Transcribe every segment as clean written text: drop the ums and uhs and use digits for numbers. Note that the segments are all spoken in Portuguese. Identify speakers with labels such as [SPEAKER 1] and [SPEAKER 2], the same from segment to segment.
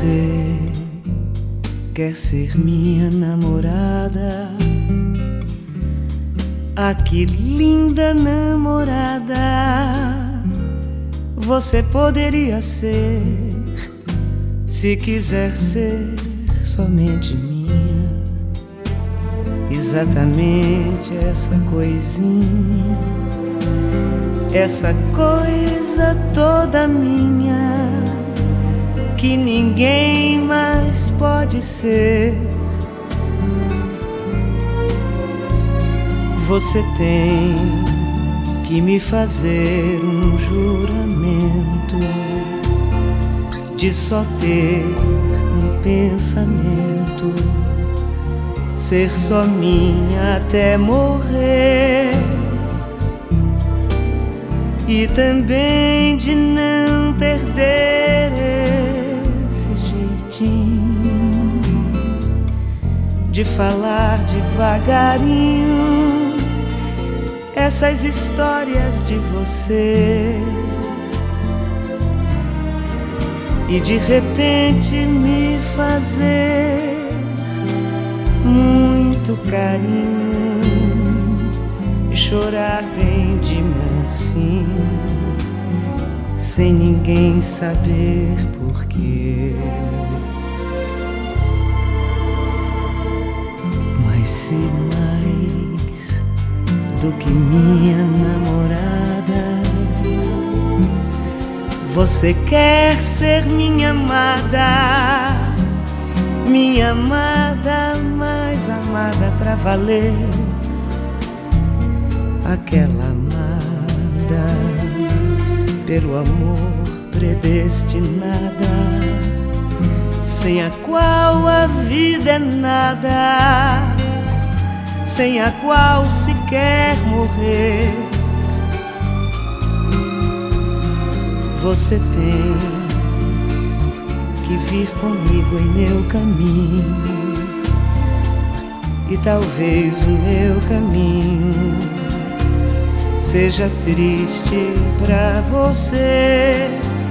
[SPEAKER 1] Você quer ser minha namorada? Ah, que linda namorada você poderia ser, se quiser ser somente minha. Exatamente essa coisinha, essa coisa toda minha, que ninguém mais pode ser. Você tem que me fazer um juramento de só ter um pensamento, ser só minha até morrer, e também de não perder esse jeitinho de falar devagarinho essas histórias de você, e de repente me fazer muito carinho e chorar bem de mansinho, sem ninguém saber porquê. Mas se mais do que minha namorada, você quer ser minha amada, minha amada, mais amada pra valer, aquela amada pelo amor predestinada, sem a qual a vida é nada, sem a qual se quer morrer. Você tem que vir comigo em meu caminho, e talvez o meu caminho seja triste pra você.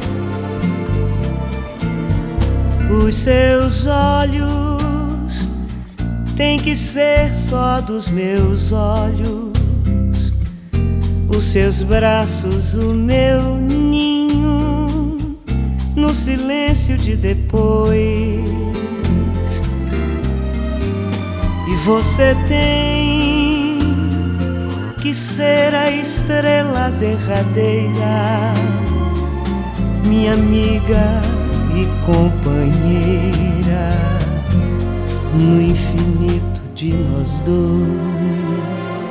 [SPEAKER 1] Os seus olhos têm que ser só dos meus olhos, os seus braços o meu ninho, no silêncio de depois. E você tem que ser a estrela derradeira, minha amiga e companheira no infinito de nós dois.